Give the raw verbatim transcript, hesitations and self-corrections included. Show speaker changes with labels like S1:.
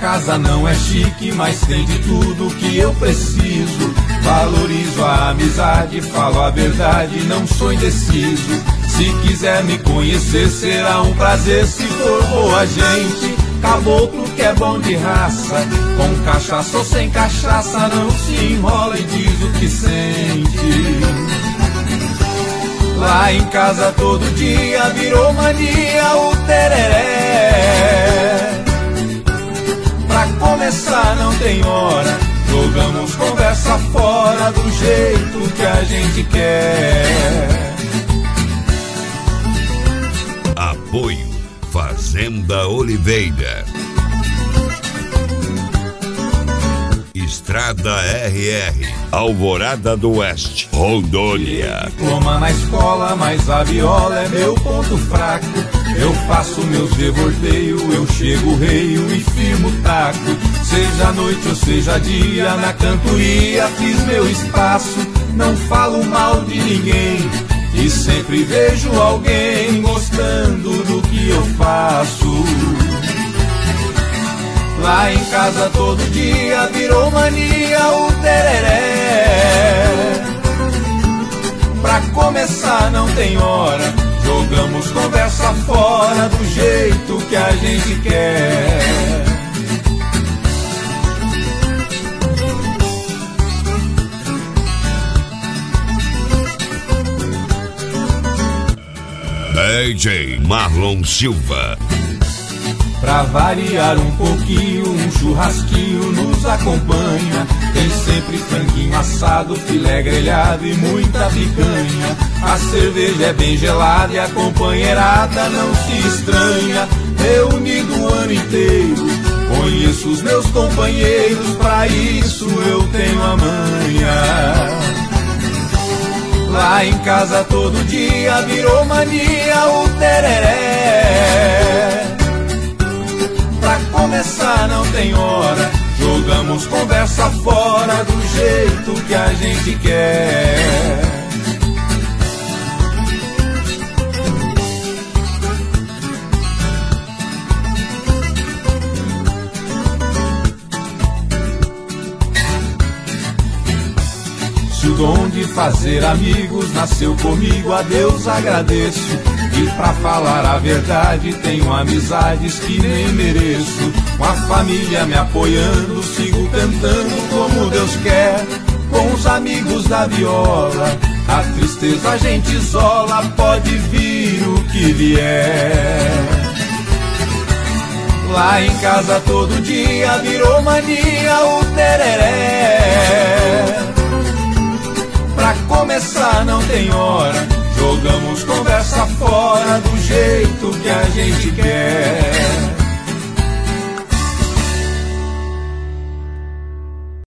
S1: casa não é chique, mas tem de tudo que eu preciso. Valorizo a amizade, falo a verdade, não sou indeciso. Se quiser me conhecer, será um prazer se for boa gente. Caboclo que é bom de raça, com cachaça ou sem cachaça, não se enrola e diz o que sente. Lá em casa todo dia virou mania o tereré. Pra começar não tem hora, jogamos conversa fora do jeito que a gente quer.
S2: Apoio Fazenda Oliveira. Estrada R R, Alvorada do Oeste, Rondônia.
S1: Diploma na escola, mas a viola é meu ponto fraco. Eu faço meus revolteios, eu chego reio e firmo o taco. Seja noite ou seja dia, na cantoria fiz meu espaço. Não falo mal de ninguém e sempre vejo alguém gostando do que eu faço. Lá em casa todo dia virou mania o tereré. Pra começar não tem hora, jogamos conversa fora do jeito que a gente quer.
S2: D J Marlon Silva.
S1: Pra variar um pouquinho, um churrasquinho nos acompanha. Tem sempre franguinho assado, filé grelhado e muita picanha. A cerveja é bem gelada e a companheirada não se estranha. Reunido o ano inteiro, conheço os meus companheiros, pra isso eu tenho a manha. Lá em casa todo dia virou mania o tereré. Pra começar não tem hora, jogamos conversa fora do jeito que a gente quer. Se o dom de fazer amigos nasceu comigo, a Deus agradeço. E pra falar a verdade, tenho amizades que nem mereço. Com a família me apoiando, sigo cantando como Deus quer. Com os amigos da viola, a tristeza a gente isola, pode vir o que vier. Lá em casa todo dia virou mania o tereré. Pra começar não tem hora, jogamos conversa fora do jeito que a gente quer.